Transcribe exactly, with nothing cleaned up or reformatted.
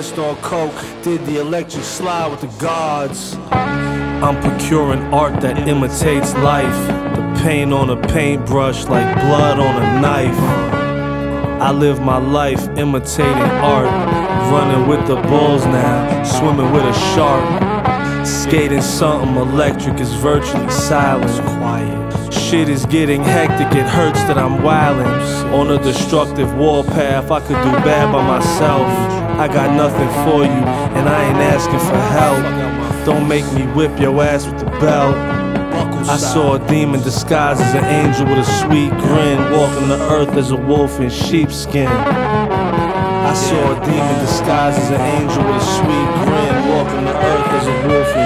overdosed on coke, did the electric slide with the gods. I'm procuring art that imitates life, the paint on a paintbrush like blood on a knife. I live my life imitating art, running with the bulls now, swimming with a shark. Skating something electric is virtually silent. Quiet. Shit is getting hectic, it hurts that I'm wildin'. On a destructive warpath, I could do bad by myself. I got nothing for you, and I ain't asking for help. Don't make me whip your ass with the belt. I saw a demon disguised as an angel with a sweet grin, walking the earth as a wolf in sheepskin. I saw a demon disguised as an angel with a sweet grin, walking the earth as a wolf in